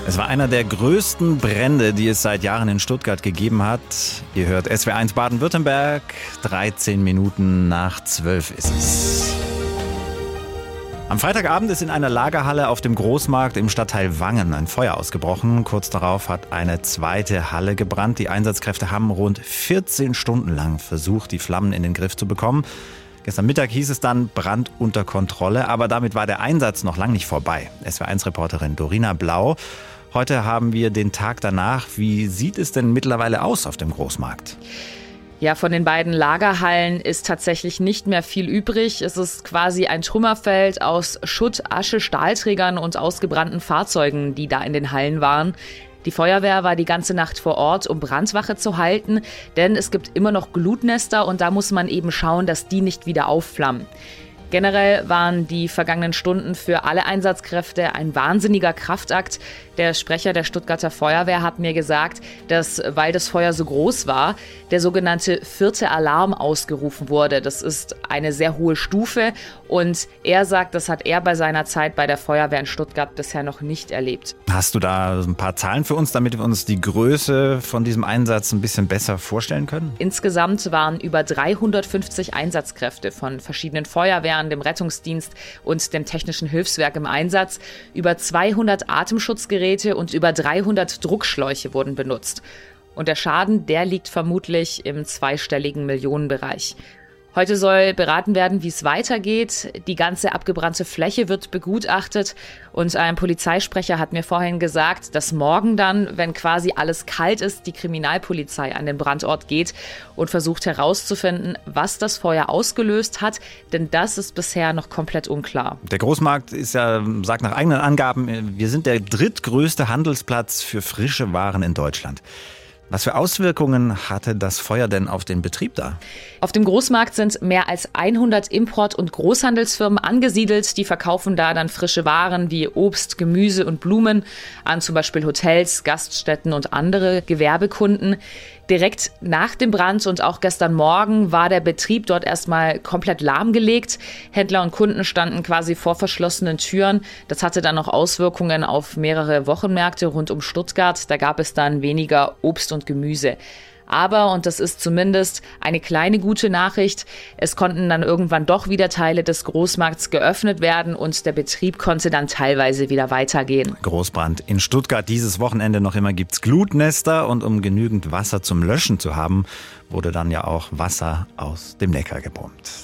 Es war einer der größten Brände, die es seit Jahren in Stuttgart gegeben hat. Ihr hört SWR1 Baden-Württemberg. 13 Minuten nach 12 ist es. Am Freitagabend ist in einer Lagerhalle auf dem Großmarkt im Stadtteil Wangen ein Feuer ausgebrochen. Kurz darauf hat eine zweite Halle gebrannt. Die Einsatzkräfte haben rund 14 Stunden lang versucht, die Flammen in den Griff zu bekommen. Gestern Mittag hieß es dann Brand unter Kontrolle, aber damit war der Einsatz noch lang nicht vorbei. SWR1-Reporterin Dorina Blau. Heute haben wir den Tag danach. Wie sieht es denn mittlerweile aus auf dem Großmarkt? Ja, von den beiden Lagerhallen ist tatsächlich nicht mehr viel übrig. Es ist quasi ein Trümmerfeld aus Schutt, Asche, Stahlträgern und ausgebrannten Fahrzeugen, die da in den Hallen waren. Die Feuerwehr war die ganze Nacht vor Ort, um Brandwache zu halten, denn es gibt immer noch Glutnester und da muss man eben schauen, dass die nicht wieder aufflammen. Generell waren die vergangenen Stunden für alle Einsatzkräfte ein wahnsinniger Kraftakt. Der Sprecher der Stuttgarter Feuerwehr hat mir gesagt, dass, weil das Feuer so groß war, der sogenannte 4. Alarm ausgerufen wurde. Das ist eine sehr hohe Stufe und er sagt, das hat er bei seiner Zeit bei der Feuerwehr in Stuttgart bisher noch nicht erlebt. Hast du da ein paar Zahlen für uns, damit wir uns die Größe von diesem Einsatz ein bisschen besser vorstellen können? Insgesamt waren über 350 Einsatzkräfte von verschiedenen Feuerwehren, dem Rettungsdienst und dem Technischen Hilfswerk im Einsatz. Über 200 Atemschutzgeräte und über 300 Druckschläuche wurden benutzt. Und der Schaden, der liegt vermutlich im zweistelligen Millionenbereich. Heute soll beraten werden, wie es weitergeht. Die ganze abgebrannte Fläche wird begutachtet. Und ein Polizeisprecher hat mir vorhin gesagt, dass morgen dann, wenn quasi alles kalt ist, die Kriminalpolizei an den Brandort geht und versucht herauszufinden, was das Feuer ausgelöst hat. Denn das ist bisher noch komplett unklar. Der Großmarkt ist ja, sagt nach eigenen Angaben, wir sind der drittgrößte Handelsplatz für frische Waren in Deutschland. Was für Auswirkungen hatte das Feuer denn auf den Betrieb da? Auf dem Großmarkt sind mehr als 100 Import- und Großhandelsfirmen angesiedelt. Die verkaufen da dann frische Waren wie Obst, Gemüse und Blumen an zum Beispiel Hotels, Gaststätten und andere Gewerbekunden. Direkt nach dem Brand und auch gestern Morgen war der Betrieb dort erstmal komplett lahmgelegt. Händler und Kunden standen quasi vor verschlossenen Türen. Das hatte dann noch Auswirkungen auf mehrere Wochenmärkte rund um Stuttgart. Da gab es dann weniger Obst und Gemüse. Aber, und das ist zumindest eine kleine gute Nachricht, es konnten dann irgendwann doch wieder Teile des Großmarkts geöffnet werden und der Betrieb konnte dann teilweise wieder weitergehen. Großbrand in Stuttgart dieses Wochenende noch immer gibt's Glutnester und um genügend Wasser zum Löschen zu haben, wurde dann ja auch Wasser aus dem Neckar gepumpt.